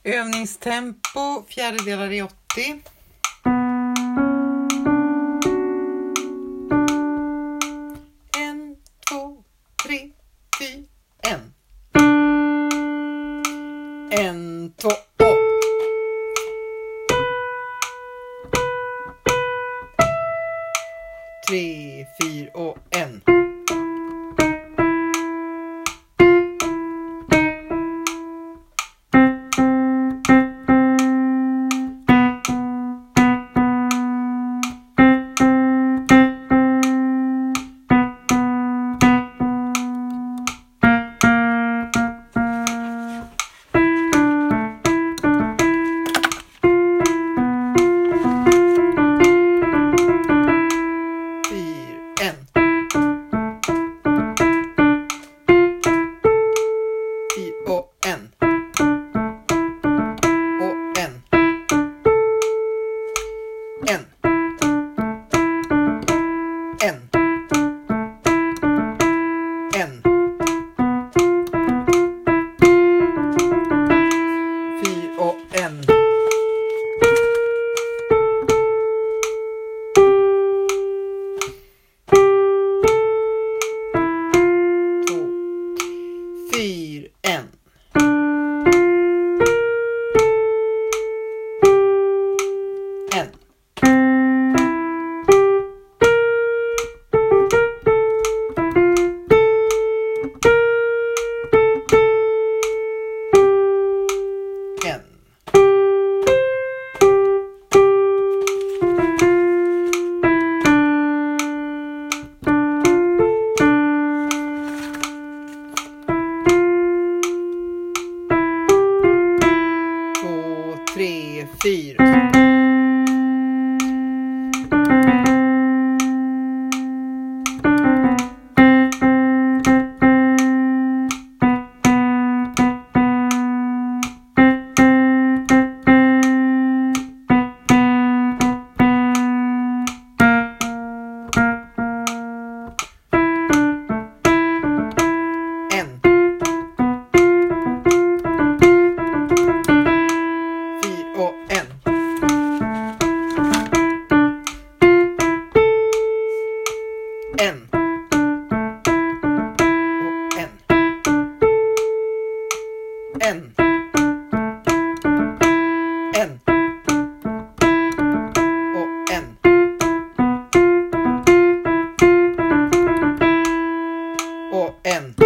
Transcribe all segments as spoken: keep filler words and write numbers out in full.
Övningstempo, fjärdedelar i åttio. En, två, tre, fyra, en. En, två, och. Tre, fyra och en. En. En. En. Fyra och en. Två. Fyra. En. En. Tre, fyra. En. Och en. En. Och en. En. En. Och en. Och en.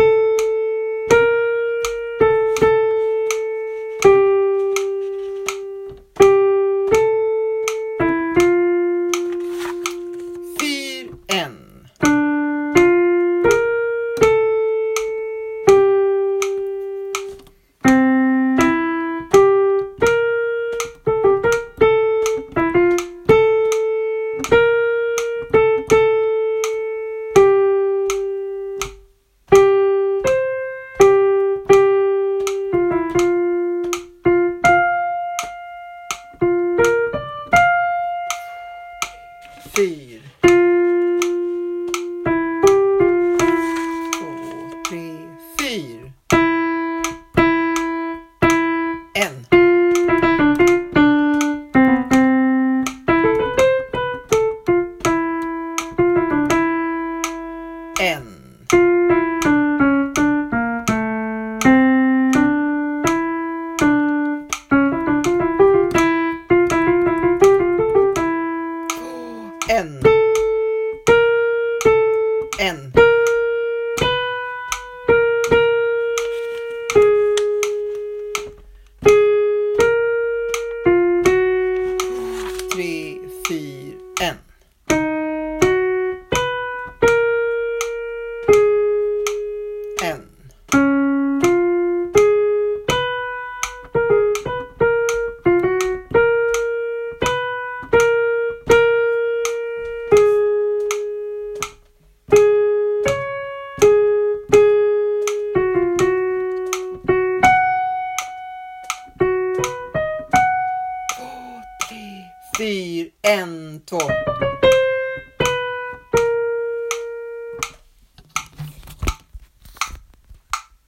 En. Fyra. Fyr. En. En. En. En. Tre, fyra, en. En. Fyra, en, två.